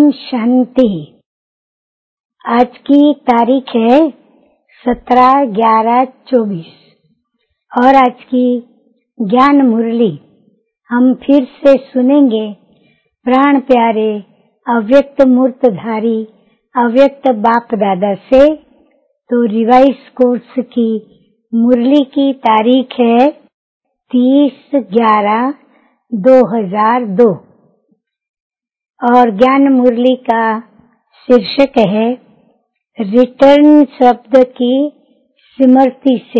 ओम शांति। आज की तारीख है 17/11/24 और आज की ज्ञान मुरली हम फिर से सुनेंगे प्राण प्यारे अव्यक्त मूर्तधारी अव्यक्त बाप दादा से। तो रिवाइज कोर्स की मुरली की तारीख है 30/11/2002 और ज्ञान मुरली का शीर्षक है रिटर्न शब्द की स्मृति से।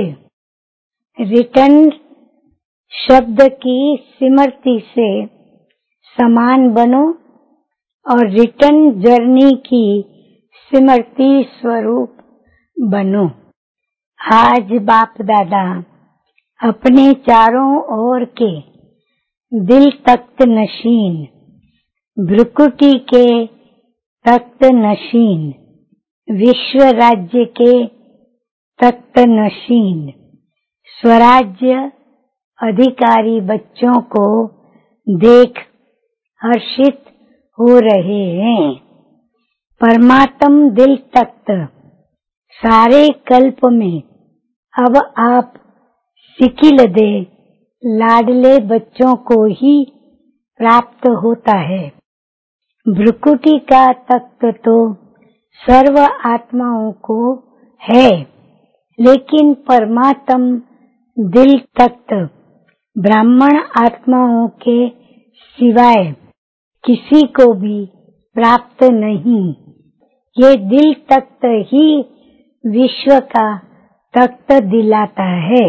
रिटर्न शब्द की स्मृति से समान बनो और रिटर्न जर्नी की स्मृति स्वरूप बनो। आज बाप दादा अपने चारों ओर के दिल तख्त नशीन, भ्रुकुटी के तख्त नशीन, विश्व राज्य के तख्त नशीन, स्वराज्य अधिकारी बच्चों को देख हर्षित हो रहे हैं। परमात्म दिल तख्त सारे कल्प में अब आप सिकिलदे लाडले बच्चों को ही प्राप्त होता है। भ्रुकुटी का तख्त तो सर्व आत्माओं को है, लेकिन परमात्म दिल तख्त ब्राह्मण आत्माओं के सिवाय किसी को भी प्राप्त नहीं। ये दिल तख्त ही विश्व का तख्त दिलाता है।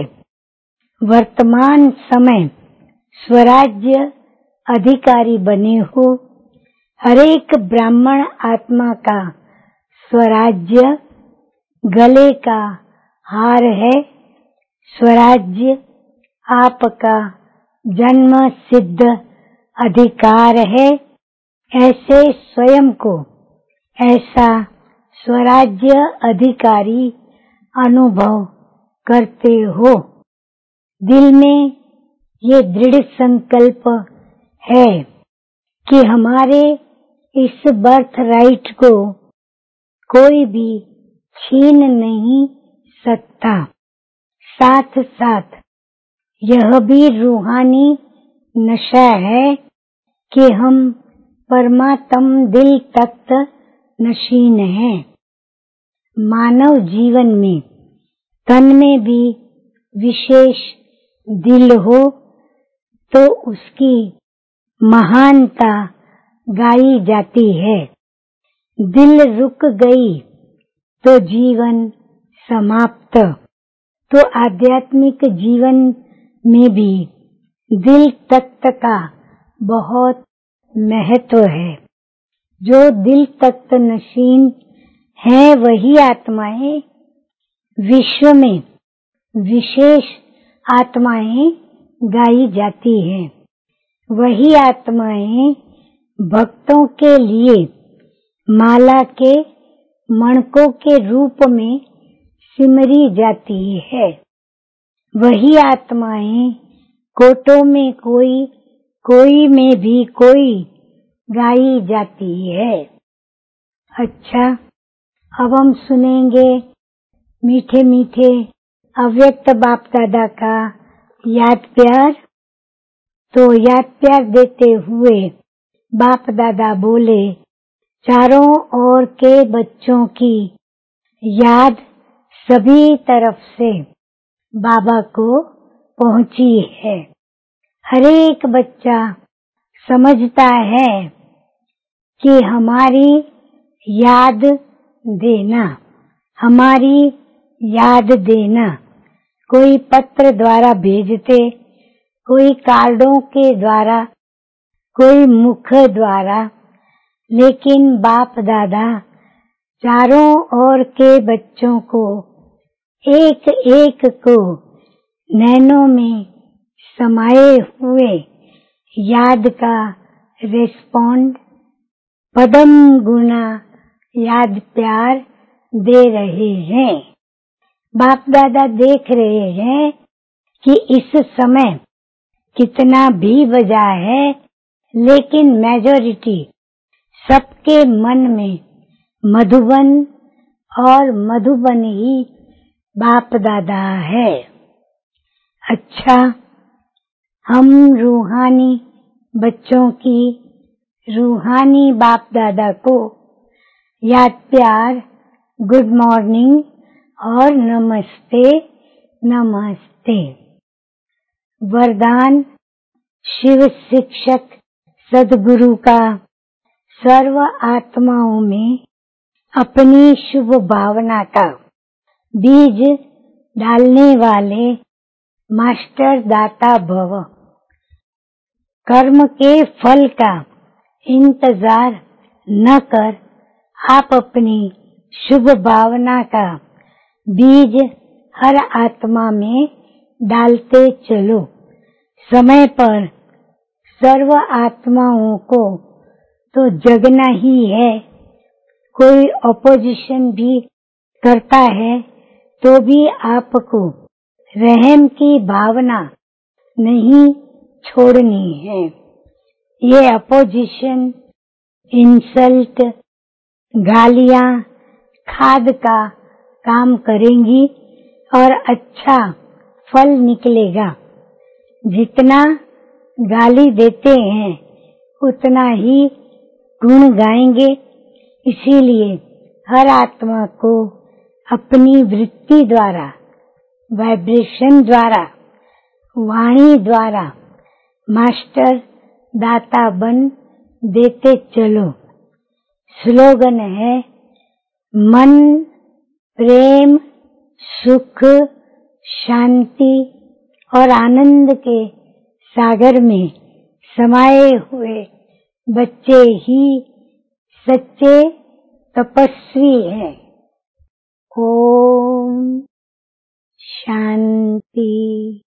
वर्तमान समय स्वराज्य अधिकारी बने हो। हरेक ब्राह्मण आत्मा का स्वराज्य गले का हार है। स्वराज्य आपका जन्म सिद्ध अधिकार है। ऐसे स्वयं को ऐसा स्वराज्य अधिकारी अनुभव करते हो। दिल में ये दृढ़ संकल्प है कि हमारे इस बर्थ राइट को कोई भी छीन नहीं सकता। साथ साथ यह भी रूहानी नशा है कि हम परमात्म दिल तख्त नशीन हैं। मानव जीवन में तन में भी विशेष दिल हो तो उसकी महानता गाई जाती है। दिल रुक गई तो जीवन समाप्त। तो आध्यात्मिक जीवन में भी दिल तख्त का बहुत महत्व है। जो दिल तख्त नशीन है वही आत्माएं विश्व में विशेष आत्माएं गाई जाती हैं। वही आत्माएं भक्तों के लिए माला के मणकों के रूप में सिमरी जाती है। वही आत्माएं कोटों में कोई, कोई में भी कोई गाई जाती है। अच्छा, अब हम सुनेंगे मीठे मीठे अव्यक्त बाप दादा का याद प्यार। तो याद प्यार देते हुए बाप दादा बोले, चारों ओर के बच्चों की याद सभी तरफ से बाबा को पहुंची है। हर एक बच्चा समझता है कि हमारी याद देना, हमारी याद देना। कोई पत्र द्वारा भेजते, कोई कार्डों के द्वारा, कोई मुख द्वारा, लेकिन बाप दादा चारों ओर के बच्चों को एक एक को नैनों में समाये हुए याद का रिस्पॉन्ड पदम गुना याद प्यार दे रहे हैं। बाप दादा देख रहे हैं कि इस समय कितना भी बजा है, लेकिन मेजॉरिटी सबके मन में मधुबन और मधुबन ही बाप दादा है। अच्छा, हम रूहानी बच्चों की रूहानी बाप दादा को याद प्यार, गुड मॉर्निंग और नमस्ते नमस्ते। वरदान शिव शिक्षक सद्गुरु का सर्व आत्माओं में अपनी शुभ भावना का बीज डालने वाले मास्टर दाता भव। कर्म के फल का इंतजार न कर आप अपनी शुभ भावना का बीज हर आत्मा में डालते चलो। समय पर सर्व आत्माओं को तो जगना ही है। कोई ऑपोजिशन भी करता है तो भी आपको रहम की भावना नहीं छोड़नी है। ये अपोजिशन, इंसल्ट, गालियां खाद का काम करेंगी और अच्छा फल निकलेगा। जितना गाली देते हैं उतना ही गुण गाएंगे। इसीलिए हर आत्मा को अपनी वृत्ति द्वारा, वाइब्रेशन द्वारा, वाणी द्वारा मास्टर दाता बन देते चलो। स्लोगन है, मन, प्रेम, सुख, शांति और आनंद के सागर में समाये हुए बच्चे ही सच्चे तपस्वी हैं। ओम शांति।